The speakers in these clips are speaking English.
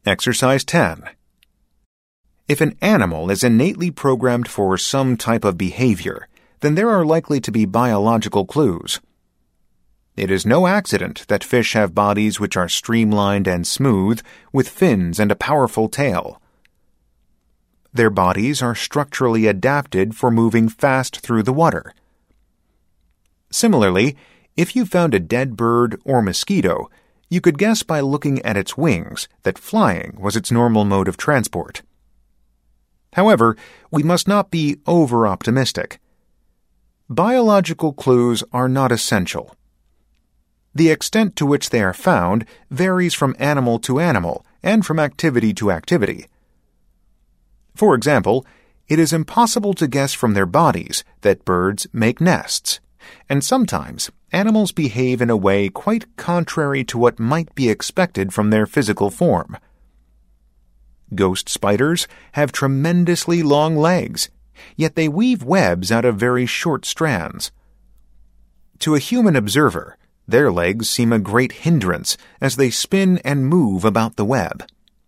Exercise 10. If an animal is innately programmed for some type of behavior, then there are likely to be biological clues. It is no accident that fish have bodies which are streamlined and smooth, with fins and a powerful tail. Their bodies are structurally adapted for moving fast through the water. Similarly, if you found a dead bird or mosquito, you could guess by looking at its wings that flying was its normal mode of transport. However, we must not be over-optimistic. Biological clues are not essential. The extent to which they are found varies from animal to animal and from activity to activity. For example, it is impossible to guess from their bodies that birds make nests, and sometimes animals behave in a way quite contrary to what might be expected from their physical form. Ghost spiders have tremendously long legs, yet they weave webs out of very short strands. To a human observer, their legs seem a great hindrance as they spin and move about the web.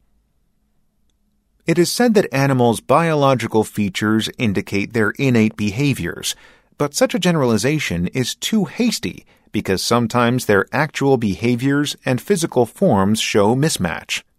It is said that animals' biological features indicate their innate behaviors, but such a generalization is too hasty because sometimes their actual behaviors and physical forms show mismatch.